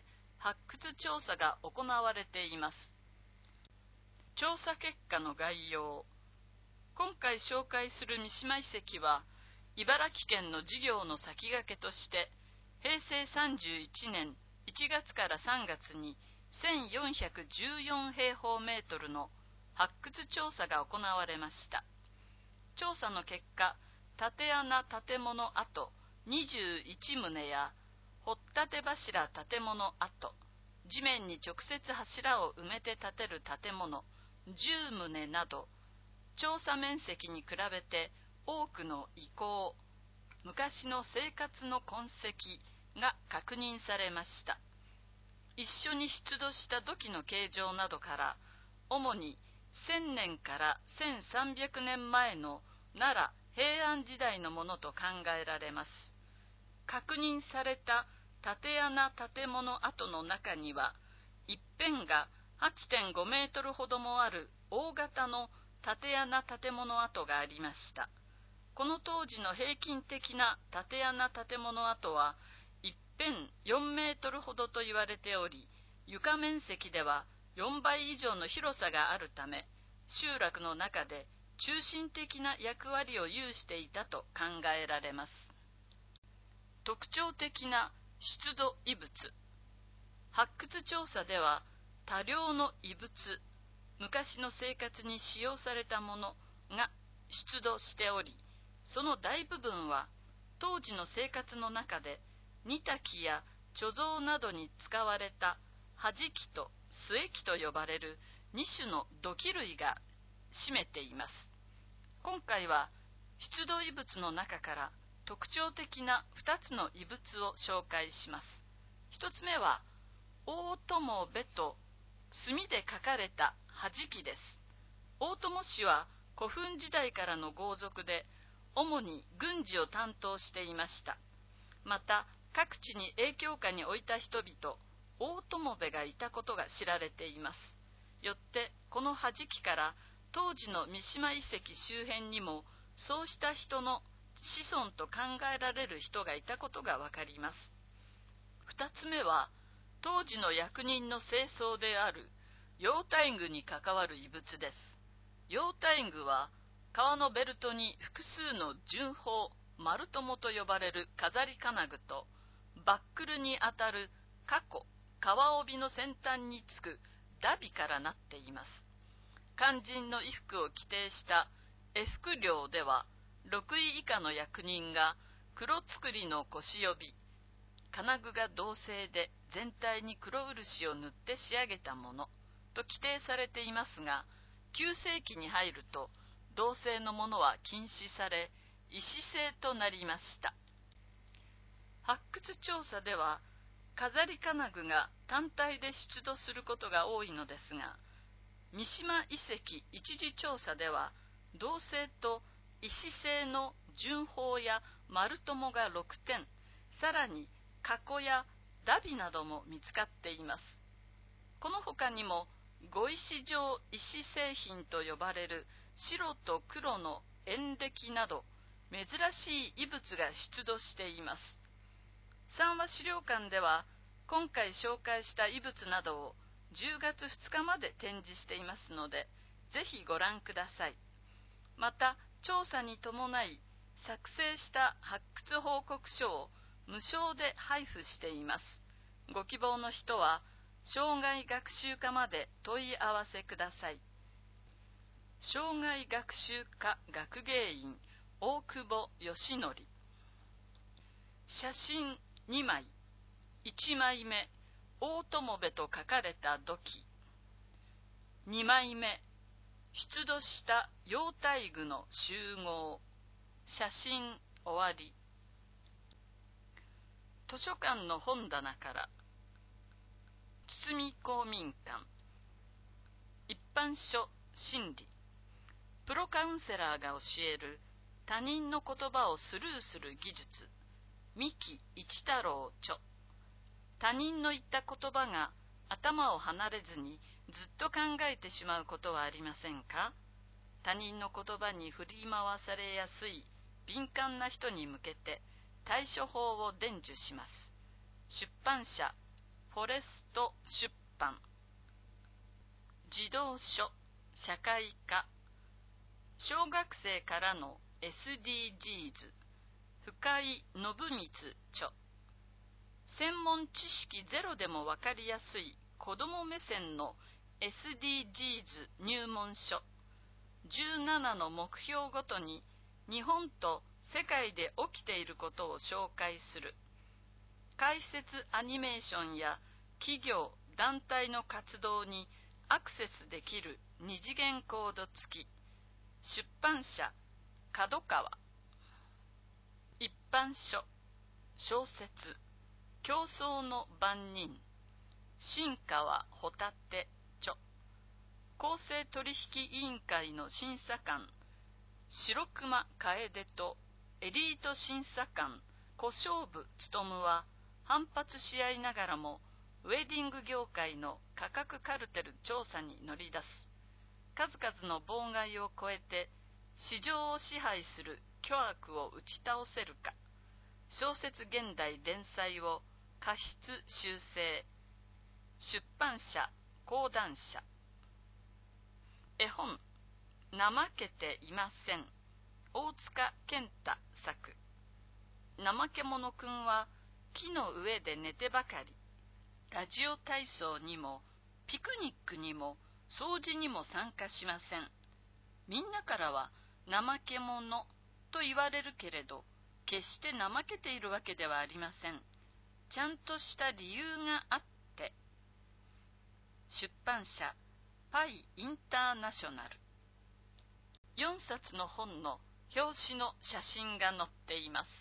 発掘調査が行われています。調査結果の概要。今回紹介する三島遺跡は、茨城県の事業の先駆けとして、へいせいさんじゅういちねんいちがつからさんがつにせんよんひゃくじゅうよんへいほうメートルの発掘調査が行われました。調査の結果、竪穴建物跡にじゅういちとうや掘立柱建物跡、地面に直接柱を埋めて建てる建物じゅうとうなど、調査面積に比べて多くの遺構、昔の生活の痕跡が確認されました。一緒に出土した土器の形状などから、主にせんねんからせんさんびゃくねんまえの奈良平安時代のものと考えられます。確認された竪穴建物跡の中には、一辺が はちてんごメートルほどもある大型の竪穴建物跡がありました。この当時の平均的な竪穴建物跡は一辺よんメートルほどと言われており、床面積ではよんばい以上の広さがあるため、集落の中で中心的な役割を有していたと考えられます。特徴的な出土遺物。発掘調査では多量の遺物、昔の生活に使用されたものが出土しており、その大部分は当時の生活の中で煮炊きや貯蔵などに使われたはじきと末木と呼ばれるに種の土器類が占めています。今回は出土遺物の中から特徴的なふたつの遺物を紹介します。ひとつめは大友部と墨で書かれたはじきです。大友氏は古墳時代からの豪族で、主に軍事を担当していました。また各地に影響下に置いた人々、大友部がいたことが知られています。よってこのはじきから当時の三島遺跡周辺にもそうした人の子孫と考えられる人がいたことがわかります。ふたつめは当時の役人の正装である楊大具に関わる遺物です。楊大具は革のベルトに複数の純砲、丸友と呼ばれる飾り金具と、バックルにあたる過去、革帯の先端につくダビからなっています。肝心の衣服を規定した絵服領では、ろくい以下の役人が黒作りの腰帯、金具が銅製で全体に黒漆を塗って仕上げたものと規定されていますが、きゅうせいきに入ると銅製のものは禁止され、石製となりました。発掘調査では飾り金具が単体で出土することが多いのですが、三島遺跡一次調査では銅製と石製の純砲や丸友がろくてん、さらに加古やダビなども見つかっています。この他にも碁石状石製品と呼ばれる白と黒の円暦など珍しい遺物が出土しています。三和資料館では今回紹介した遺物などをじゅうがつふつかまで展示していますので、ぜひご覧ください。また調査に伴い作成した発掘報告書を無償で配布しています。ご希望の人は生涯学習課まで問い合わせください。生涯学習課学芸員大久保義則。写真にまい。いちまいめ、大友部と書かれた土器。にまいめ、出土した楊大具の集合。写真終わり。図書館の本棚から、堤公民館。一般書心理。プロカウンセラーが教える他人の言葉をスルーする技術。三木一太郎著。他人の言った言葉が頭を離れずにずっと考えてしまうことはありませんか？他人の言葉に振り回されやすい敏感な人に向けて対処法を伝授します。出版社フォレスト出版。児童書、社会科。小学生からの エスディージーズ、深井信光著。専門知識ゼロでもわかりやすい子ども目線の エスディージーズ 入門書。じゅうななの目標ごとに日本と世界で起きていることを紹介する。解説アニメーションや企業・団体の活動にアクセスできる二次元コード付き。出版社角川。一般書。小説競争の番人。新川ホタテ著。公正取引委員会の審査官白熊楓とエリート審査官小勝負勉は反発し合いながらもウェディング業界の価格カルテル調査に乗り出す。数々の妨害を超えて市場を支配する巨悪を打ち倒せるか。小説現代連載を過失修正。出版社講談社。絵本怠けていません。大塚健太作。怠け者くんは木の上で寝てばかり。ラジオ体操にもピクニックにも掃除にも参加しません。みんなからは怠け者と言われるけれど、決して怠けているわけではありません。ちゃんとした理由があって。出版社パイインターナショナル。よんさつの本の表紙の写真が載っています。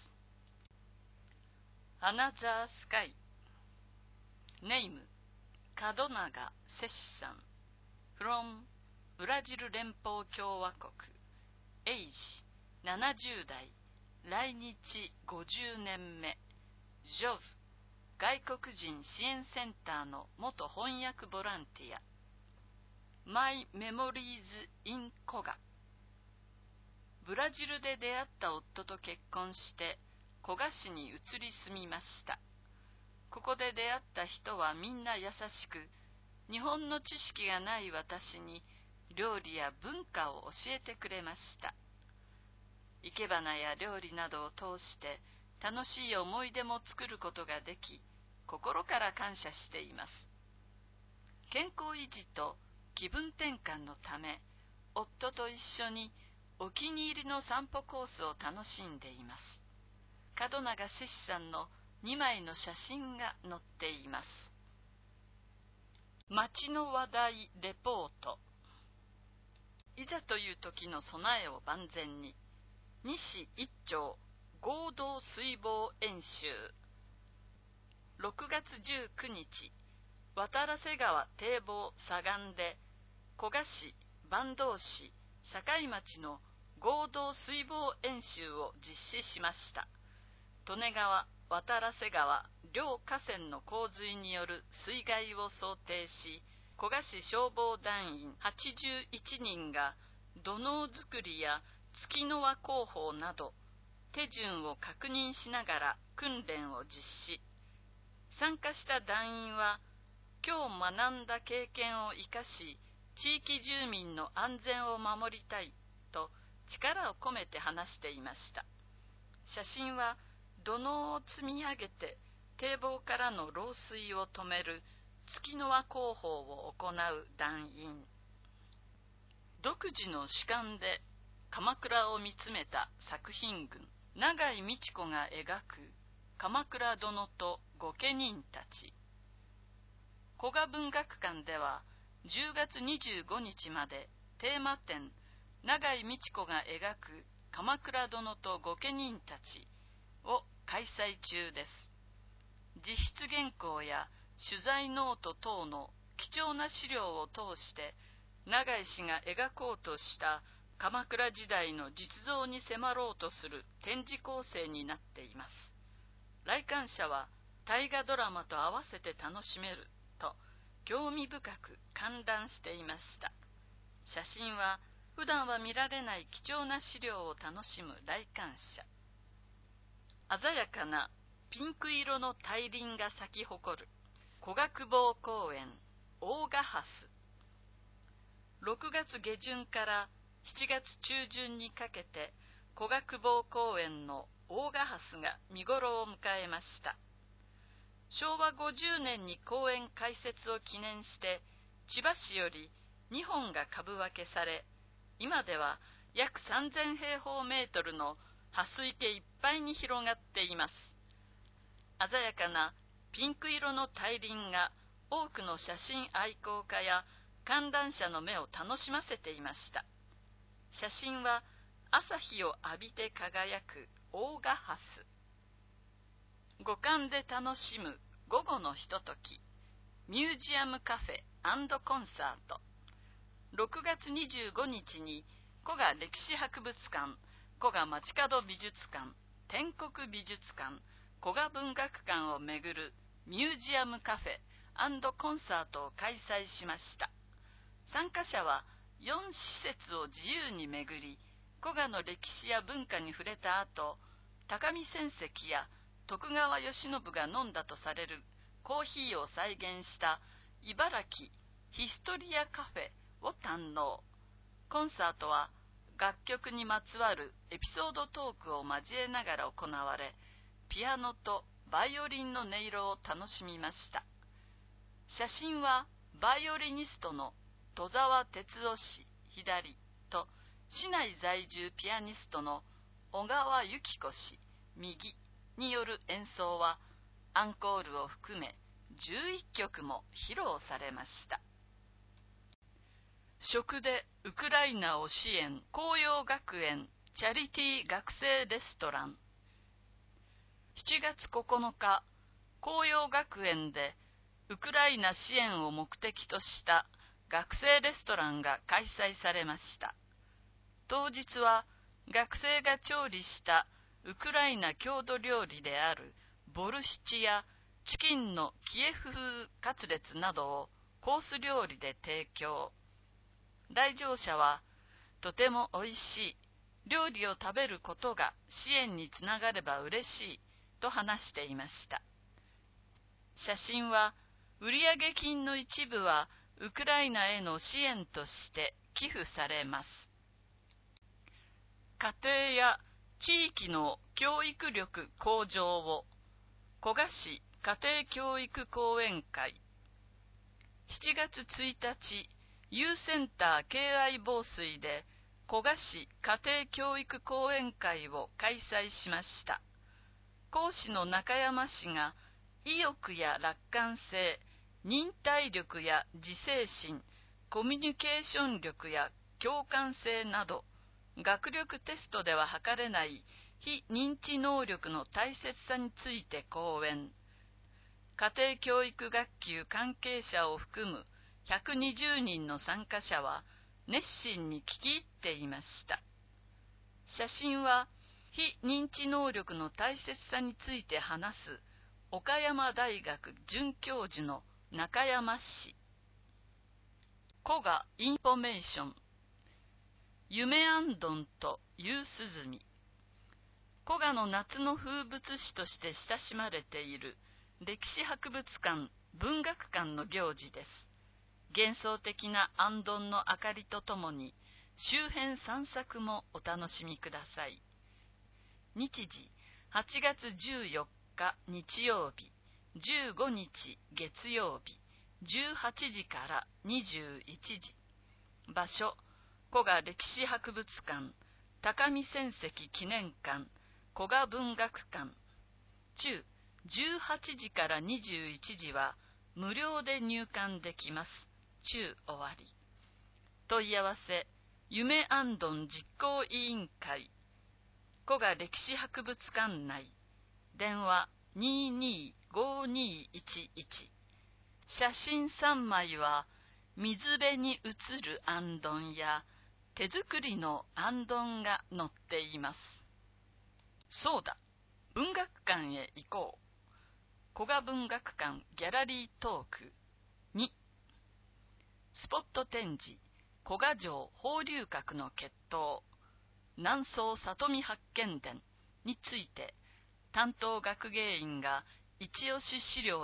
アナザースカイ。ネーム門永摂さん from ブラジル連邦共和国。エイジななじゅう代、来日ごじゅうねんめ。ジョブ外国人支援センターの元翻訳ボランティア。My Memories in 古賀。ブラジルで出会った夫と結婚して古賀市に移り住みました。ここで出会った人はみんな優しく、日本の知識がない私に料理や文化を教えてくれました。生け花や料理などを通して楽しい思い出も作ることができ、心から感謝しています。健康維持と気分転換のため、夫と一緒にお気に入りの散歩コースを楽しんでいます。門永摂さんのにまいの写真が載っています。街の話題レポート。いざという時の備えを万全に。西一丁合同水防演習。ろくがつじゅうくにち、渡良瀬川堤防左岸で古賀市、坂東市、境町の合同水防演習を実施しました。利根川、渡良瀬川両河川の洪水による水害を想定し、古賀市消防団員はちじゅういちにんが土のう作りや月の輪工法など手順を確認しながら訓練を実施。参加した団員は今日学んだ経験を生かし、地域住民の安全を守りたいと力を込めて話していました。写真は土のうを積み上げて堤防からの漏水を止める月の輪工法を行う団員。独自の主観で鎌倉を見つめた作品群。永井美智子が描く鎌倉殿と御家人たち。古賀文学館ではじゅうがつにじゅうごにちまでテーマ展永井美智子が描く鎌倉殿と御家人たちを開催中です。自筆原稿や取材ノート等の貴重な資料を通して永井氏が描こうとした鎌倉時代の実像に迫ろうとする展示構成になっています。来館者は大河ドラマと合わせて楽しめると興味深く観覧していました。写真は普段は見られない貴重な資料を楽しむ来館者。鮮やかなピンク色の大輪が咲き誇る古学坊公園大賀ハス。ろくがつ下旬からしちがつ中旬にかけて古学坊公園の大賀ハスが見頃を迎えました。しょうわごじゅうねんに公園開設を記念して千葉市よりにほんが株分けされ、今では約さんぜんへいほうメートルのハス池いっぱいに広がっています。鮮やかなピンク色の大輪が多くの写真愛好家や観覧車の目を楽しませていました。写真は朝日を浴びて輝く大賀ハス。五感で楽しむ午後のひととき、ミュージアムカフェ&コンサート。ろくがつにじゅうごにちに古賀歴史博物館、古賀街角美術館、天国美術館、古賀文学館をめぐるミュージアムカフェ&コンサートを開催しました。参加者はよんしせつを自由にめぐり、古賀の歴史や文化に触れた後、高見泉石や徳川慶喜が飲んだとされるコーヒーを再現した茨城ヒストリアカフェを堪能。コンサートは楽曲にまつわるエピソードトークを交えながら行われ、ピアノとバイオリンの音色を楽しみました。写真はバイオリニストの戸沢哲夫氏左と市内在住ピアニストの小川由紀子氏右による演奏はアンコールを含めじゅういっきょくも披露されました。食でウクライナを支援紅葉学園チャリティー学生レストラン。しちがつここのか、紅葉学園でウクライナ支援を目的とした学生レストランが開催されました。当日は学生が調理したウクライナ郷土料理であるボルシチやチキンのキエフ風カツレツなどをコース料理で提供。来場者はとてもおいしい料理を食べることが支援につながれば嬉しいと話していました。写真は売上金の一部はウクライナへの支援として寄付されます。家庭や地域の教育力向上を古賀市家庭教育講演会。しちがつついたち、ユーセンター敬愛防水で古賀市家庭教育講演会を開催しました。講師の中山氏が意欲や楽観性、忍耐力や自制心、コミュニケーション力や共感性など学力テストでは測れない非認知能力の大切さについて講演。家庭教育学級関係者を含むひゃくにじゅうにんの参加者は熱心に聞き入っていました。写真は非認知能力の大切さについて話す岡山大学准教授の中山氏。古賀インフォメーション。夢あんどんと夕涼み。古賀の夏の風物詩として親しまれている歴史博物館文学館の行事です。幻想的なあんどんの明かりとともに周辺散策もお楽しみください。日時はちがつじゅうよっか日曜日、じゅうごにち月曜日、じゅうはちじからにじゅういちじ。場所、古賀歴史博物館、高見泉石記念館、古賀文学館。中、じゅうはちじからにじゅういちじは無料で入館できます。中終わり。問い合わせ、夢あんどん実行委員会、古賀歴史博物館内。電話にーにーごーにーいちいち。写真さんまいは水辺に映るあんどんや手作りのあんどんが載っています。そうだ、文学館へ行こう。古賀文学館ギャラリートークに。スポット展示、古賀城放流閣の決闘、南宋里見八犬伝について、担当学芸員が一押し資料や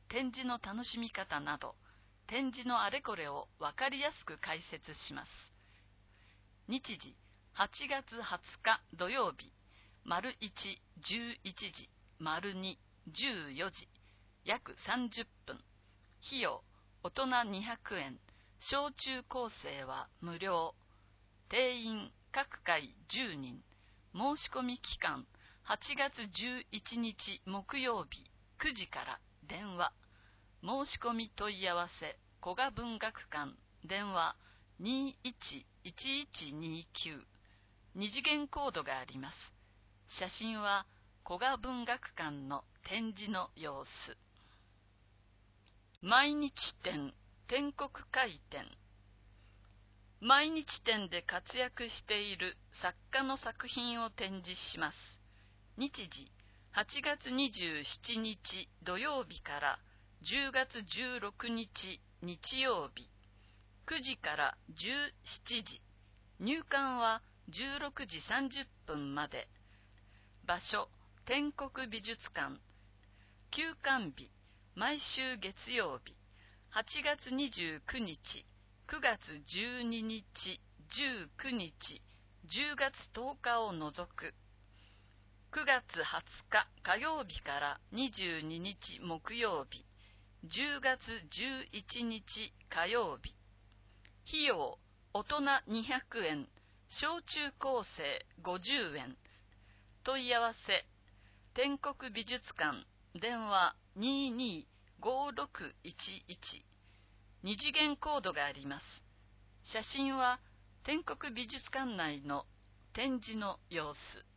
展示の楽しみ方など、展示のあれこれをわかりやすく解説します。日時、はちがつはつか土曜日、丸いち、じゅういちじ、丸に、じゅうよじ、約さんじゅっぷん。費用、大人にひゃくえん、小中高生は無料。定員、各回じゅうにん。申し込み期間、はちがつじゅういちにち木曜日くじから電話。申し込み問い合わせ、古賀文学館、電話 にいちいちいちにきゅう。二次元コードがあります。写真は古賀文学館の展示の様子。毎日展、天国回展。毎日展で活躍している作家の作品を展示します。日時、はちがつにじゅうしちにち土曜日からじゅうがつじゅうろくにち日曜日、くじからじゅうしちじ、入館はじゅうろくじさんじゅっぷんまで。場所、天国美術館。休館日、毎週月曜日、はちがつにじゅうくにち、くがつじゅうににち、じゅうくにち、じゅうがつとおかを除く。くがつはつか火曜日からにじゅうににち木曜日、じゅうがつじゅういちにち火曜日。費用、大人にひゃくえん、小中高生ごじゅうえん。問い合わせ、天国美術館、電話 にーにーごーろくいちいち。二次元コードがあります。写真は天国美術館内の展示の様子。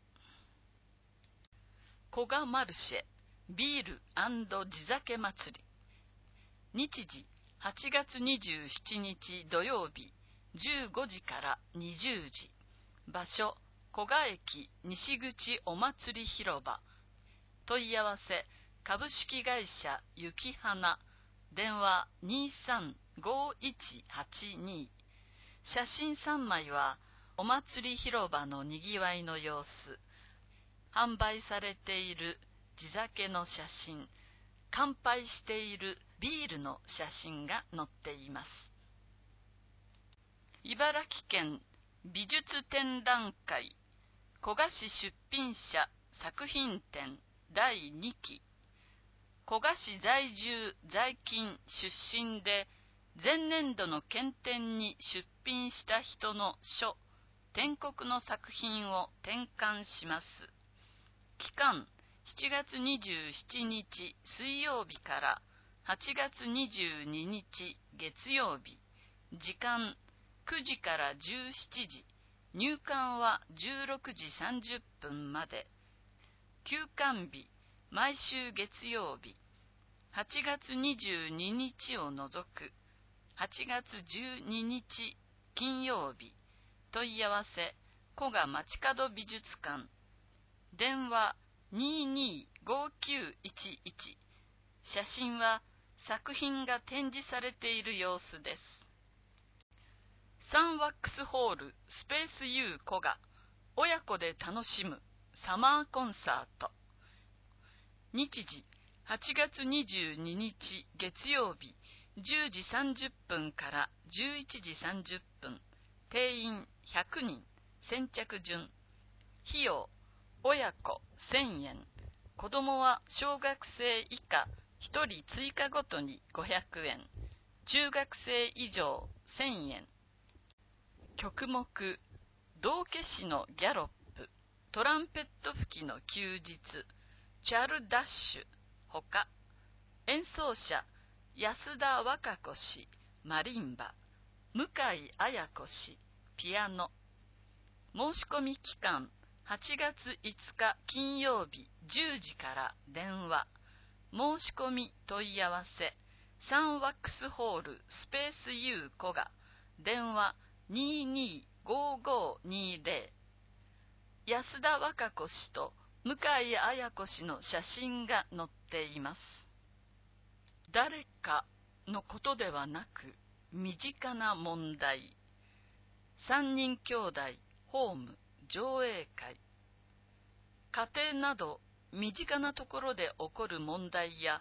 古賀マルシェビール&地酒祭り。日時、はちがつにじゅうしちにち土曜日、じゅうごじからにじゅうじ。場所、古賀駅西口お祭り広場。問い合わせ、株式会社雪花、電話 にーさんごーいちはちに。写真さんまいはお祭り広場のにぎわいの様子。販売されている地酒の写真、乾杯しているビールの写真が載っています。茨城県美術展覧会古賀市出品者作品展だいにき。古賀市在住在勤出身で前年度の検展に出品した人の書天国の作品を展刊します。期間しちがつにじゅうしちにち水曜日からはちがつにじゅうににち月曜日。時間くじからじゅうしちじ。入館はじゅうろくじさんじゅっぷんまで。休館日、毎週月曜日。はちがつにじゅうににちを除く。はちがつじゅうににち金曜日。問い合わせ、古賀街角美術館。電話 にーにーごーきゅういちいち。写真は作品が展示されている様子です。サンワックスホールスペース U 古賀親子で楽しむサマーコンサート。日時はちがつにじゅうににち月曜日じゅうじさんじゅっぷんからじゅういちじさんじゅっぷん。定員ひゃくにん。先着順。費用、親子せんえん。子供は小学生以下ひとり追加ごとにごひゃくえん。中学生以上せんえん。曲目、道化師のギャロップ、トランペット吹きの休日、チャルダッシュ、ほか。演奏者、安田和歌子氏、マリンバ、向井綾子氏、ピアノ。申し込み期間、はちがついつか金曜日じゅうじから電話。申し込み問い合わせ、サンワックスホールスペース U 古賀、電話 にーにーごーごーにーぜろ。安田和歌子氏と向井綾子氏の写真が載っています。誰かのことではなく、身近な問題。三人兄弟ホーム上映会。家庭など身近なところで起こる問題や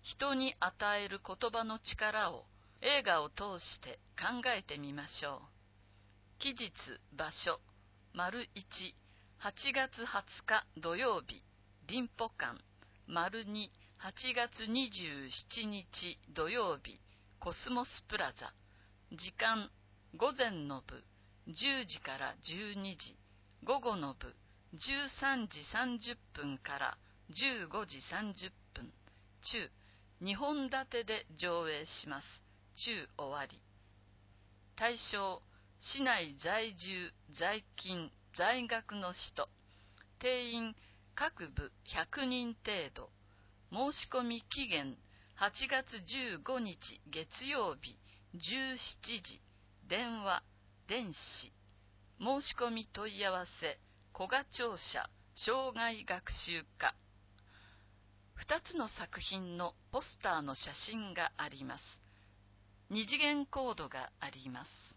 人に与える言葉の力を映画を通して考えてみましょう。期日、場所、丸いち、はちがつはつか土曜日、林保館、丸に、はちがつにじゅうしちにち土曜日、コスモスプラザ。時間、午前の部、じゅうじからじゅうにじ、午後の部、じゅうさんじさんじゅっぷんからじゅうごじさんじゅっぷん、中、にほん立てで上映します。中終わり。対象、市内在住、在勤、在学の人。定員、各部ひゃくにん程度。申し込み期限、はちがつじゅうごにち月曜日、じゅうしちじ。電話、電子。申し込み問い合わせ、古賀庁舎、障害学習課。ふたつの作品のポスターの写真があります。二次元コードがあります。